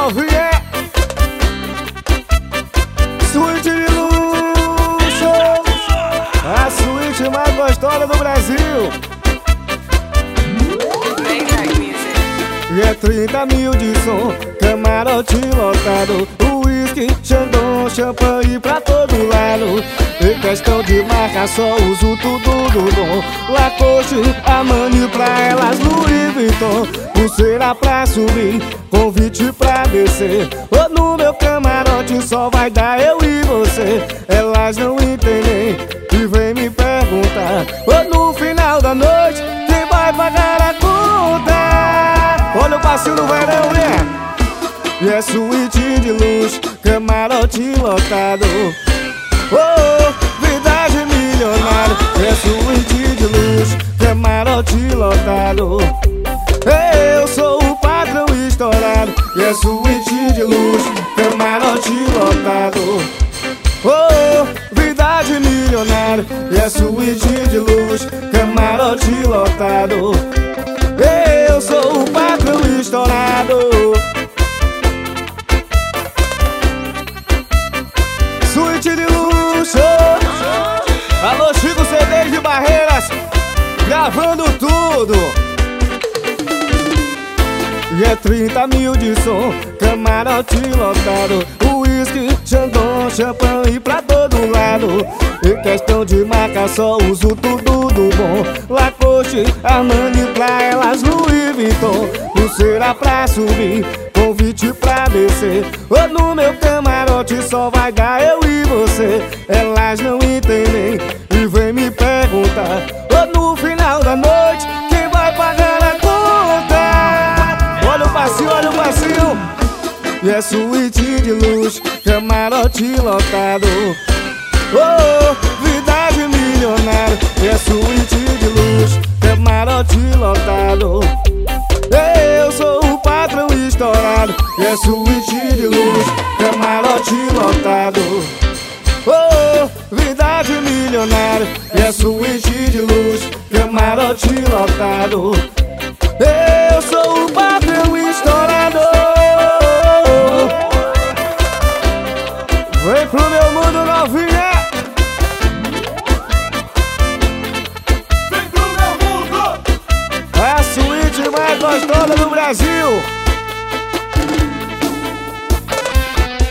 novinha. Suíte de luxo, a suíte mais gostosa do Brasil. E é 30 mil de som, camarote lotado, uísque, xandão, champanhe pra todo lado. Em questão de marca só uso tudo do bom, Lacoste, Armani pra elas, Louis Vuitton. Pulseira pra subir, convite pra descer. Ou no meu camarote só vai dar eu e você. Elas não entendem e vem me perguntar, ou no final da noite, quem vai pagar a conta? Olha o passinho do verão, né? E é suíte de luxo, camarote lotado. Oh, vida de milionário. E é suíte de luxo, camarote lotado. Eu sou o patrão estourado. E é suíte de luxo, camarote lotado. Oh, vida de milionário. E é suíte de luxo, camarote lotado. Eu sou o patrão estourado. Suíte de luxo. Alô, Chico CDs de Barreiras, gravando tudo. E é 30 mil de som, camarote lotado, uísque, xandão, champanhe pra todo lado. Em questão de marca só uso tudo do bom, Lacoste, Armani pra elas, Louis Vuitton. Pulseira pra subir, convite pra descer. Ou no meu camarote só vai dar eu e você. Elas não entendem e vem me perguntar, ou no final da noite, quem vai pagar a conta? Olha o passinho, olha o passinho. E é suíte de luxo, camarote lotado. Oh, vida de milionário. E é suíte de luxo, camarote lotado. Eu sou o patrão estourado. E é suíte de luxo, camarote lotado. Oh, vida de milionário. E é suíte de luxo, camarote lotado. Eu sou o patrão estourado. Vem pro meu mundo, novinha. Vem pro meu mundo. A suíte mais gostosa do Brasil.